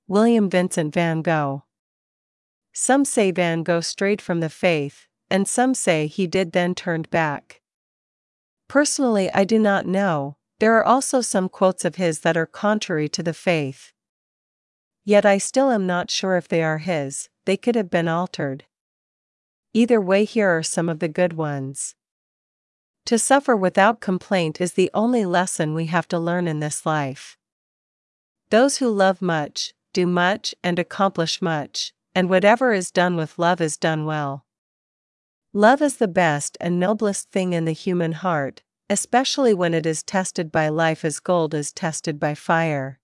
William Vincent van Gogh. Some say Van Gogh strayed from the faith, and some say he did then turned back. Personally, I do not know. There are also some quotes of his that are contrary to the faith. Yet I still am not sure if they are his, they could have been altered. Either way, here are some of the good ones. To suffer without complaint is the only lesson we have to learn in this life. Those who love much, do much and accomplish much, and whatever is done with love is done well. Love is the best and noblest thing in the human heart, especially when it is tested by life as gold is tested by fire.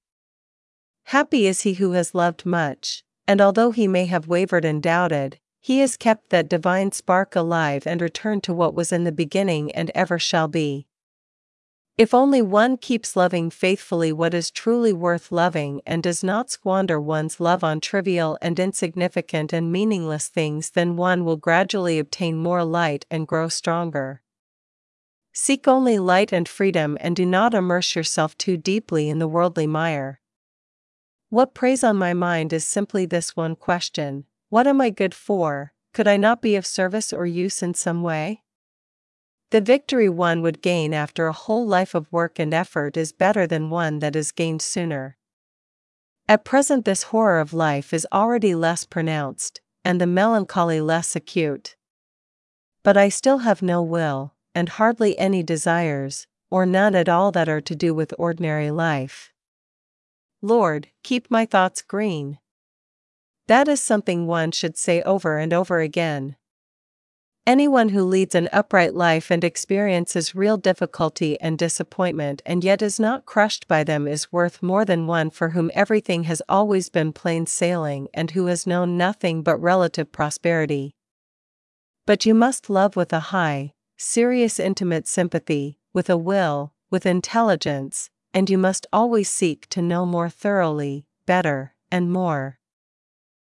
Happy is he who has loved much, and although he may have wavered and doubted, he has kept that divine spark alive and returned to what was in the beginning and ever shall be. If only one keeps loving faithfully what is truly worth loving and does not squander one's love on trivial and insignificant and meaningless things, then one will gradually obtain more light and grow stronger. Seek only light and freedom and do not immerse yourself too deeply in the worldly mire. What preys on my mind is simply this one question: what am I good for? Could I not be of service or use in some way? The victory one would gain after a whole life of work and effort is better than one that is gained sooner. At present this horror of life is already less pronounced, and the melancholy less acute. But I still have no will, and hardly any desires, or none at all that are to do with ordinary life. Lord, keep my thoughts green. That is something one should say over and over again. Anyone who leads an upright life and experiences real difficulty and disappointment and yet is not crushed by them is worth more than one for whom everything has always been plain sailing and who has known nothing but relative prosperity. But you must love with a high, serious intimate sympathy, with a will, with intelligence, and you must always seek to know more thoroughly, better, and more.